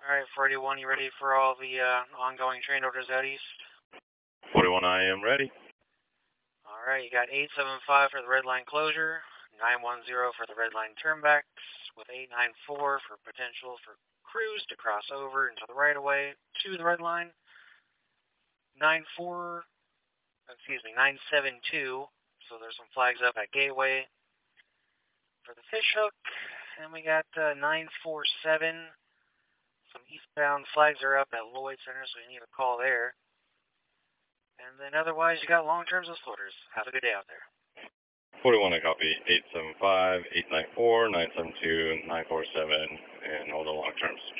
Alright, 41, you ready for all the ongoing train orders out east? 41, I am ready. Alright, you got 875 for the red line closure, 910 for the red line turnbacks, with 894 for potential for crews to cross over into the right of way to the red line. 972, so there's some flags up at Gateway for the Fishhook. And we got 947. Some eastbound flags are up at Lloyd Center, so you need a call there. And then otherwise, you got long terms and floaters. Have a good day out there. 41, I copy. 875, 894, 972, 947, and all the long terms.